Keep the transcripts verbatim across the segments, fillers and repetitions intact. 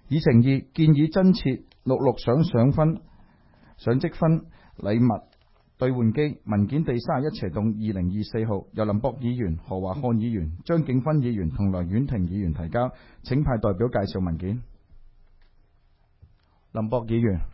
以誠意建議增設六六賞上分上積分禮物兌換機文件第三十一斜棟二零二四號，由林博議員、何華漢議員、張景芬議員同梁婉婷議員提交，請派代表介紹文件。林博議員，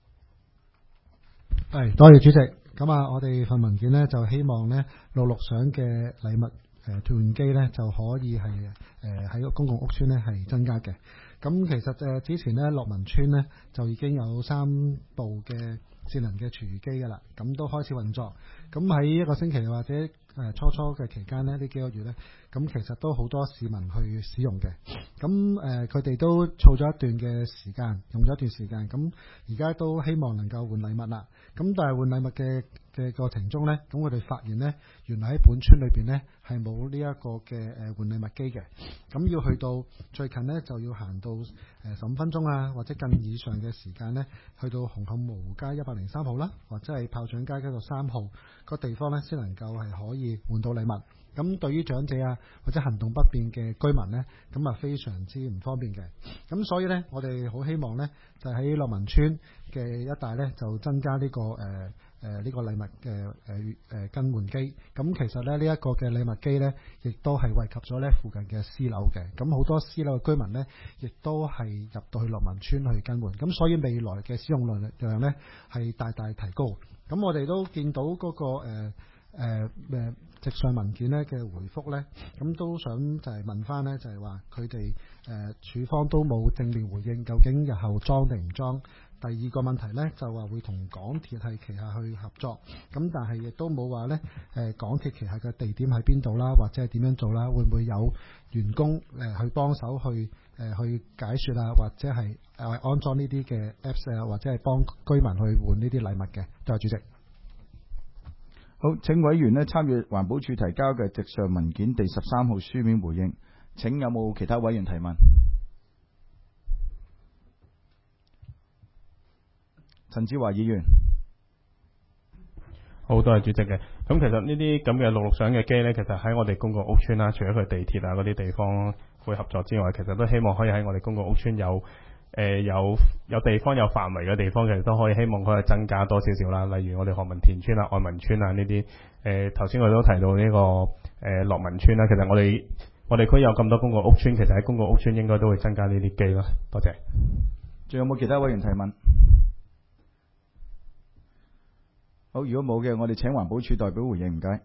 係多謝主席。咁啊，我哋份文件呢，就希望呢六六賞嘅禮物誒兌換機呢，就可以係誒喺個公共屋邨呢係增加嘅。咁其實誒之前呢，樂民邨呢，就已經有三部嘅智能嘅廚餘機㗎啦，咁都開始運作。咁喺一個星期或者誒初初嘅期間呢，呢幾個月呢，咁其實都好多市民去使用嘅。咁誒佢哋都儲咗一段嘅時間，用咗一段時間。咁而家都希望能夠換禮物啦。咁但係換禮物嘅嘅過程中呢，咁我哋發現呢，原來喺本村裏邊呢，係冇呢一個嘅誒換禮物機嘅。咁要去到最近呢，就要行到誒十五分鐘啊，或者更以上嘅時間呢，去到紅磡蕪湖街一百零三號啦，或者係炮仗街嗰個三號個地方呢，先能夠係可以換到禮物。咁對於長者啊或者行動不便嘅居民呢，咁啊非常之唔方便嘅。咁所以呢，我哋好希望呢，就喺樂民邨嘅一帶呢，就增加呢、這個誒誒呢個禮物嘅誒誒更換機。咁其實咧呢一、這個嘅禮物機呢，亦都係惠及咗呢附近嘅私樓嘅。咁好多私樓嘅居民呢，亦都係入到去樂民邨去更換。咁所以未來嘅使用量呢，係大大提高。咁我哋都見到嗰、那個誒誒誒直上文件咧嘅回覆呢，咁都想就係問翻呢，就係話佢哋誒署方都冇正面回應，究竟日後裝定唔裝？第二個問題呢，就話會同港鐵係旗下去合作，咁但係亦都冇話呢誒港鐵旗下嘅地點喺邊度啦，或者係點樣做啦？會唔會有員工誒去幫手去誒去解說啊，或者係誒安裝呢啲嘅 Apps 啊，或者係幫居民去換呢啲禮物嘅？多謝主席。 好，請委員呢參與環保署提交嘅直上文件第十三號書面回應。請有冇其他委員提問？陳志華議員， 好多謝主席嘅。咁其實呢啲咁嘅六六賞嘅機呢，其實喺我哋公共屋邨啦，除咗佢地鐵啊嗰啲地方會合作之外，其實都希望可以喺我哋公共屋邨有誒、呃、有有地方有範圍嘅地方，其實都可以希望可以增加多少少啦。例如我哋何文田邨啊、愛民邨啊呢啲。誒頭先我哋都提到呢、這個誒樂民邨啦。其實我哋我哋區有咁多公共屋邨，其實喺公共屋邨應該都會增加呢啲機啦。多謝。 仲有冇其他委員提問？好，如果冇嘅，我哋請環保署代表回應，唔該。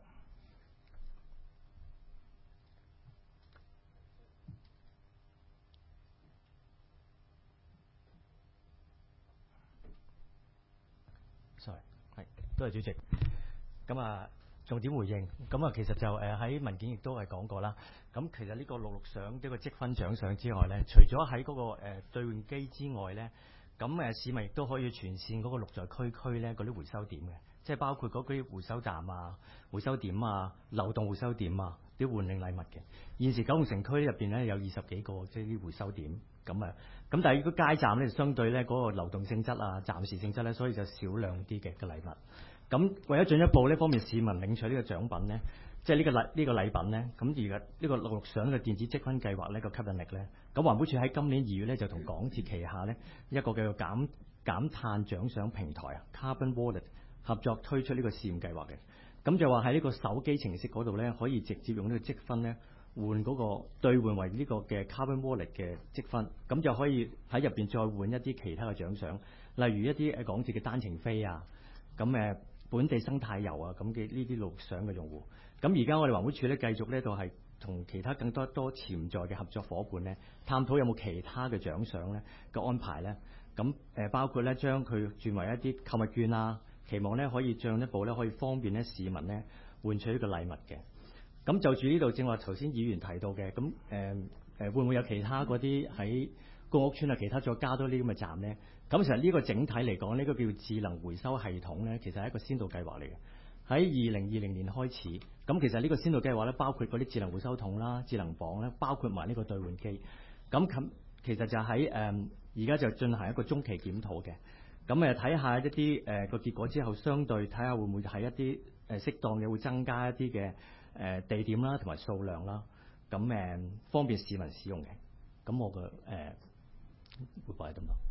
sorry， 係多謝主席。咁啊，重點回應。咁啊，其實就誒喺文件亦都係講過啦。咁其實呢個六六賞呢個積分獎賞之外咧，除咗喺嗰個誒兌換機之外咧，咁誒市民亦都可以全線嗰個綠在區區咧嗰啲回收點嘅。即係包括嗰啲回收站啊、回收點啊、流動回收點啊，啲換領禮物嘅。現時九龍城區入邊咧有二十幾個即係啲回收點，咁啊，咁但係如果街站咧相對咧嗰個流動性質啊、暫時性質咧，所以就少量啲嘅嘅禮物。咁為咗進一步呢方面市民領取呢個獎品咧，即係呢個禮呢個禮品咧，咁而家呢個六六賞嘅電子積分計劃呢個吸引力咧，咁環保署喺今年二月咧就同港鐵旗下咧一個叫做減減碳獎賞平台啊 Carbon Wallet。合作推出呢個試驗計劃嘅，咁就話喺呢個手機程式嗰度咧，可以直接用呢個積分咧換嗰個兌換為呢個嘅 Carbon Wallet 嘅積分，咁就可以喺入邊再換一啲其他嘅獎賞，例如一啲誒港鐵嘅單程飛啊，咁誒本地生態遊啊咁嘅呢啲六六賞嘅用戶。咁而家我哋環保署咧繼續咧都係同其他更多多潛在嘅合作伙伴咧，探討有冇其他嘅獎賞咧嘅安排咧，咁誒包括咧將佢轉為一啲購物券啊。期望咧可以進一步咧可以方便咧市民咧換取呢個禮物嘅。咁就住呢度正話頭先議員提到嘅，咁誒誒會唔會有其他嗰啲喺公屋邨啊，其他再加多啲咁嘅站咧？咁其實呢個整體嚟講，呢、這個叫智能回收系統咧，其實係一個先導計劃嚟嘅。喺二零二零年開始，咁其實呢個先導計劃咧，包括嗰啲智能回收桶啦、智能磅咧，包括埋呢個兌換機。咁咁其實就喺誒而家就進行一個中期檢討嘅。咁誒睇下一啲誒個結果之後，相對睇下會唔會喺一啲誒適當嘅會增加一啲嘅誒地點啦，同埋數量啦，咁誒方便市民使用嘅。咁我嘅誒咁多。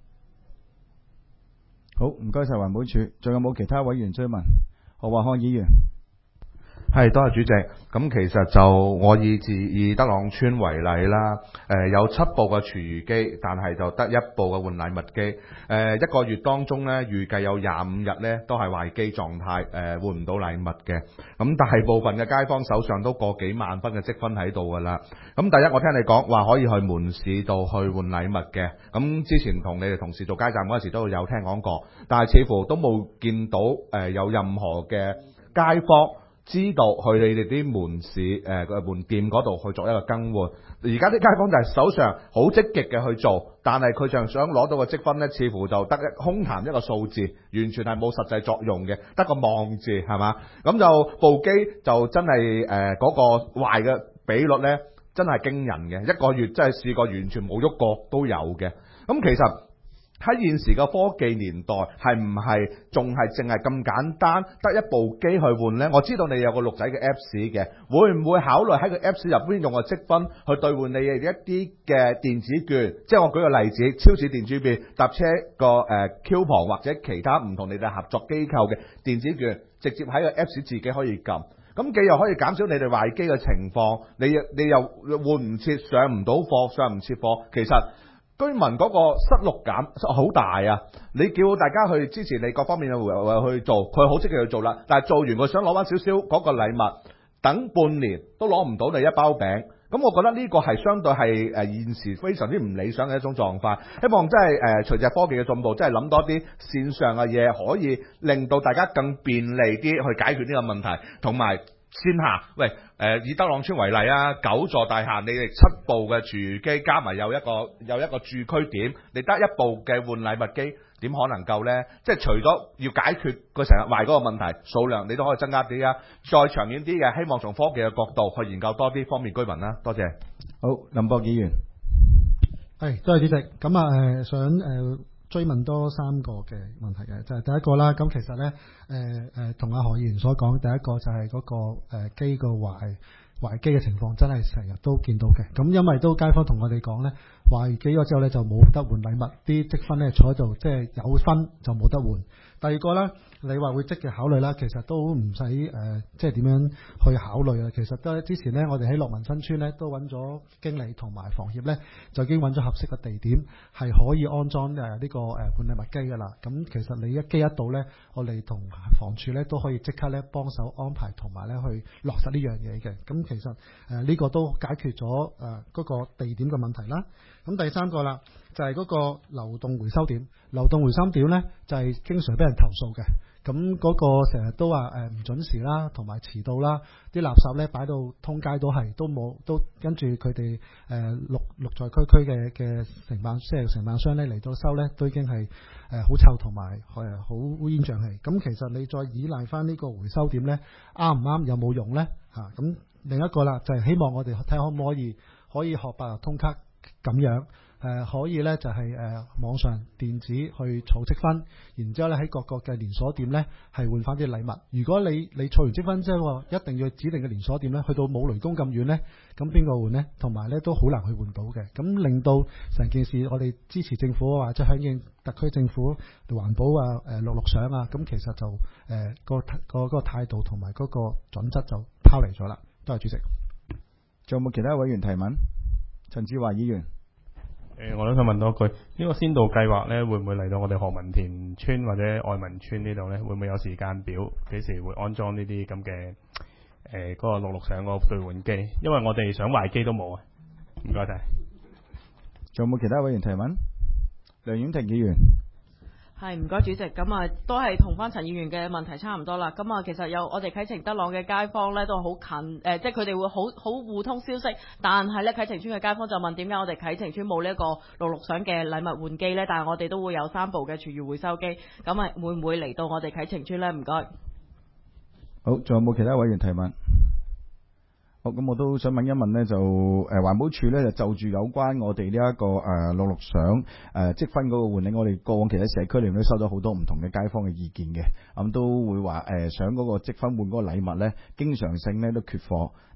好，唔該晒環保署，仲有冇其他委員追問？何華漢議員。 係，多謝主席。咁其實就我以自以德朗村為例啦，誒、呃、有七部嘅廚餘機，但係就得一部嘅換禮物機。誒、呃、一個月當中呢，預計有廿五日呢都係壞機狀態，誒、呃、換唔到禮物嘅。咁大部分嘅街坊手上都過幾萬分嘅積分喺度㗎啦。咁第一，我聽你講話可以去門市度去換禮物嘅。咁之前同你哋同事做街站嗰陣時都有聽講過，但係似乎都冇見到誒、呃、有任何嘅街坊知道去你哋啲門市誒個、呃、門店嗰度去做一個更換。而家啲街坊就係手上好積極嘅去做，但係佢就想攞到嘅積分呢，似乎就得一空談一個數字，完全係冇實際作用嘅，得個望字係嘛？咁就部機就真係誒嗰個壞嘅比率呢，真係驚人嘅，一個月真係試過完全冇喐過都有嘅。咁其實喺現時嘅科技年代，係唔係仲係淨係咁簡單得一部機去換呢？我知道你有個綠仔嘅 Apps 嘅，會唔會考慮喺個 Apps 入邊用個積分去兌換你嘅一啲嘅電子券？即係我舉個例子，超市電子券搭車個誒 coupon 或者其他唔同你哋合作機構嘅電子券，直接喺個 Apps 自己可以撳。咁既又可以減少你哋壞機嘅情況，你你又換唔切，上唔到貨，上唔切貨，其實居民嗰個失落感好大啊！你叫大家去支持你各方面嘅去做，佢好積極去做啦。但係做完佢想攞翻少少嗰個禮物，等半年都攞唔到你一包餅。咁我覺得呢個係相對係誒現時非常之唔理想嘅一種狀況。希望真係誒隨着科技嘅進步，真係諗多啲線上嘅嘢，可以令到大家更便利啲去解決呢個問題，同埋線下，喂，誒、呃、以德朗村為例啊，九座大廈，你哋七部嘅廚餘機加埋有一個有一個駐區點，你得一部嘅換禮物機，點可能夠呢？即係除咗要解決佢成日壞嗰個問題，數量你都可以增加啲啊！再長遠啲嘅，希望從科技嘅角度去研究多啲方面居民啦。多謝。 好，林博議員。 係，多謝主席。咁啊誒想誒。呃追問多三個嘅問題嘅，就係、是、第一個啦。咁其實呢，誒誒同阿何議員所講，第一個就係嗰、那個誒、呃、機個壞壞機嘅情況，真係成日都見到嘅。咁因為都街坊同我哋講呢，壞機咗之後呢，就冇得換禮物，啲積分呢坐喺度，即係有分就冇得換。第二個呢，你話會積極考慮啦，其實都唔使誒，即係點樣去考慮啊？其實都之前呢，我哋喺樂民新村呢都揾咗經理同埋房協呢，就已經揾咗合適嘅地點，係可以安裝誒呢個誒換禮物機噶啦。咁其實你一機一到呢，我哋同房署呢都可以即刻呢幫手安排同埋呢去落實呢樣嘢嘅。咁其實誒呢個都解決咗誒嗰個地點嘅問題啦。咁第三個啦，就係嗰個流動回收點，流動回收點呢，就係經常俾人投訴嘅。咁嗰個成日都話誒唔準時啦，同埋遲到啦，啲垃圾呢擺到通街都係，都冇都跟住佢哋誒綠綠在區區嘅嘅承辦即係承辦商呢嚟到收呢，都已經係誒好臭同埋係好烏煙瘴氣。咁其實你再依賴翻呢個回收點呢，啱唔啱有冇用呢？嚇、啊、咁另一個啦，就係、是、希望我哋睇下可唔可以可以學八達通卡咁樣。誒、呃、可以咧就係、是、誒、呃、網上電子去儲積分，然之後咧喺各個嘅連鎖店咧係換翻啲禮物。如果你你儲完積分之後，一定要指定嘅連鎖店咧，去到冇雷公咁遠咧，咁邊個換呢？同埋咧都好難去換到嘅。咁令到成件事，我哋支持政府或者響應特區政府環保啊、誒綠綠賞啊，咁其實就誒、呃、個個嗰個態度同埋嗰個準則就拋離咗啦。多謝主席。 仲有冇其他委員提問？陳志華議員。 誒，我都想問多句，呢、這個先導計劃呢，會唔會嚟到我哋何文田村或者愛民村呢度呢？會唔會有時間表？幾時會安裝呢啲咁嘅誒嗰個綠綠賞嗰個兌換機？因為我哋想壞機都冇啊！唔該晒。 仲有冇其他委員提問？梁婉婷議員。 係，唔該主席，咁啊都係同翻陳議員嘅問題差唔多啦。咁啊其實有我哋啟晴德朗嘅街坊咧都好近，誒、呃、即係佢哋會好好互通消息。但係咧啟晴村嘅街坊就問點解我哋啟晴村冇呢一個綠綠賞嘅禮物換機咧？但係我哋都會有三部嘅廚餘回收機，咁啊會唔會嚟到我哋啟晴村咧？唔該。 好，仲有冇其他委員提問？好，咁我都想問一問呢，就誒環保署呢，就就住有關我哋呢一個誒綠綠賞誒積分嗰個換領，我哋過往其實社區裏面都收到好多唔同嘅街坊嘅意見嘅，咁、嗯、都會話誒、呃、想嗰個積分換嗰個禮物呢，經常性呢都缺貨，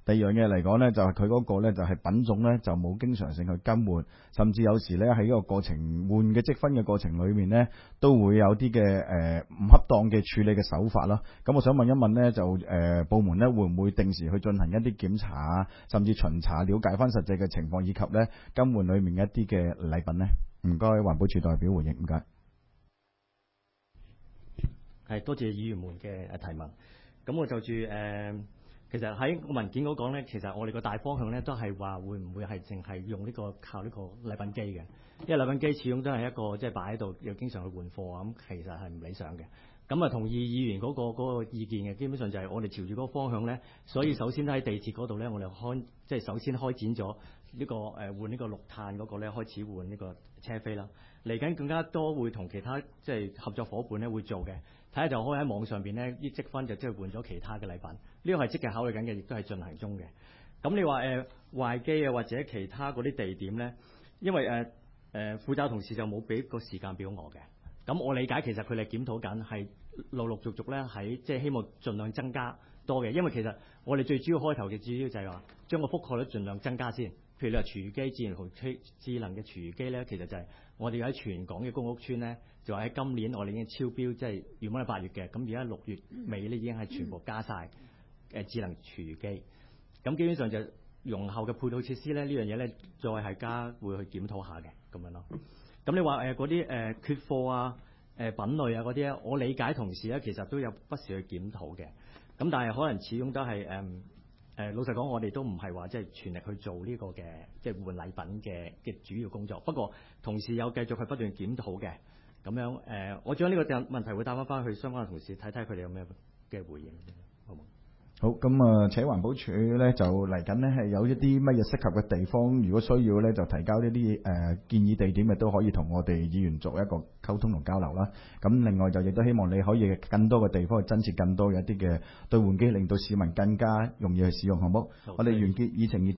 第二樣嘢嚟講呢，就係佢嗰個呢，就係品種呢，就冇經常性去更換，甚至有時呢，喺呢個過程換嘅積分嘅過程裏面呢，都會有啲嘅誒唔恰當嘅處理嘅手法啦。咁我想問一問呢，就誒、呃、部門呢會唔會定時去進行一啲檢查啊，甚至巡查，了解翻實際嘅情況，以及呢更換裏面一啲嘅禮品呢？唔該，環保署代表回應，唔該。 係多謝議員們嘅誒提問。咁我就住誒。呃其實喺個文件嗰講咧，其實我哋個大方向咧都係話會唔會係淨係用呢、這個靠呢個禮品機嘅，因為禮品機始終都係一個即係擺喺度又經常去換貨啊，咁其實係唔理想嘅。咁啊同意議員嗰、那個嗰、那個意見嘅，基本上就係我哋朝住嗰個方向咧，所以首先喺地鐵嗰度咧，我哋開即係首先開展咗呢、這個誒、呃、換呢個綠碳嗰個咧，開始換呢個車飛啦。嚟緊更加多會同其他即係合作伙伴咧會做嘅。睇下就可以喺網上邊咧，啲積分就即係換咗其他嘅禮品，呢個係積極考慮緊嘅，亦都係進行中嘅。咁你話誒壞機啊，或者其他嗰啲地點咧，因為誒誒負責同事就冇俾個時間表我嘅。咁我理解其實佢哋檢討緊係陸陸續續咧喺即係希望盡量增加多嘅，因為其實我哋最主要開頭嘅主要就係話將個覆蓋率盡量增加先。譬如你話廚餘機、智能廚智能嘅廚餘機咧，其實就係我哋喺全港嘅公屋邨咧，就話喺今年我哋已經超標，即係原本係八月嘅，咁而家六月尾咧已經係全部加晒誒智能廚餘機。咁基本上就容後嘅配套設施咧，呢樣嘢咧再係加會去檢討下嘅咁樣咯。咁你話誒嗰啲誒缺貨啊、誒、呃、品類啊嗰啲咧，我理解同事咧其實都有不時去檢討嘅。咁但係可能始終都係誒。嗯誒老實講，我哋都唔係話即係全力去做呢個嘅即係換禮品嘅嘅主要工作。不過同事有繼續去不斷檢討嘅咁樣誒、呃，我將呢個問題會帶翻翻去相關嘅同事睇睇佢哋有咩嘅回應，好冇？好， 咁啊，請環保署咧就嚟緊呢係有一啲乜嘢適合嘅地方，如果需要咧就提交呢啲誒建議地點嘅，都可以同我哋議員做一個溝通同交流啦。咁另外就亦都希望你可以更多嘅地方去增設更多嘅一啲嘅兌換機，令到市民更加容易去使用，好冇？我哋完結議程。